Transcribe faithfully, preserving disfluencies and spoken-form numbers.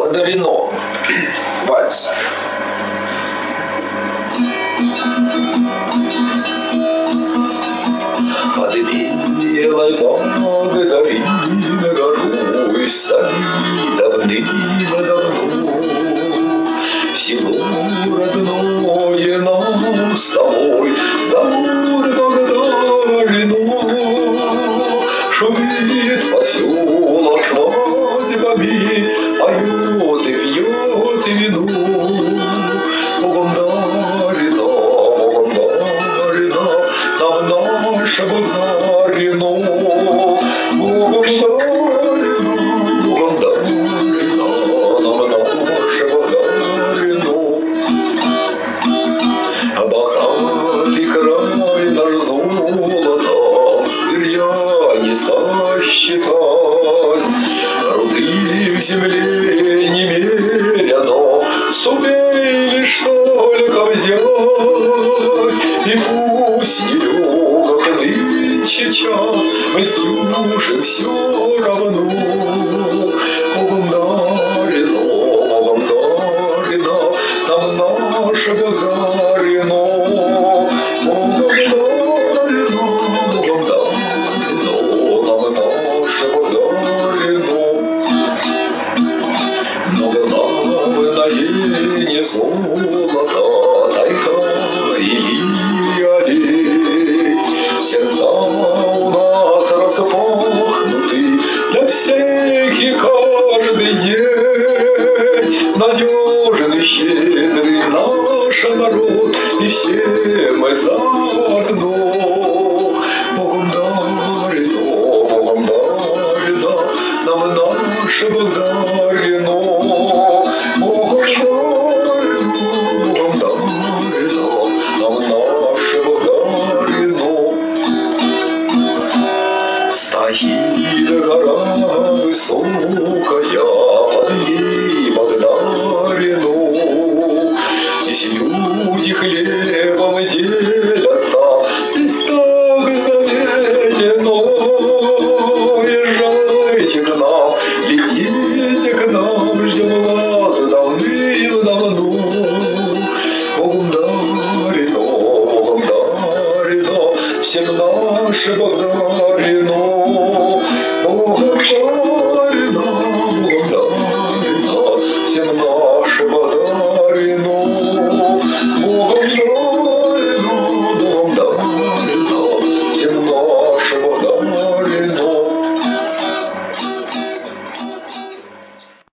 Одарено. Вальс. Под белой благодари на гору стоит давным-давно село родное нам с тобой зовут Богдарину. Шумит поселок свадьбами, поет и пьет вино. Богдарина, Богдарина, нам наша Богдарина. Богдарина, Богдарина, нам наша Богдарина. А богатый край наш золото, зря не сосчитать. Руды в земле немерено, сумей лишь только взять. И пусть нелегко нынче час, мы с Дюшей все равно. Богдарина, Богдарина, нам наша Богдарина. Богдарина, Богдарина, нам наша Богдарина. Много нам на день золота, тайга и олей. Сердца у нас распахнуты для всех и каждый день. Надежный, щедрый наш народ, и все мы заодно. Богдарина, Богдарина, нам наша Богдарина. Богдарина, Богдарина, нам наша Богдарина. Стоит гора высокая,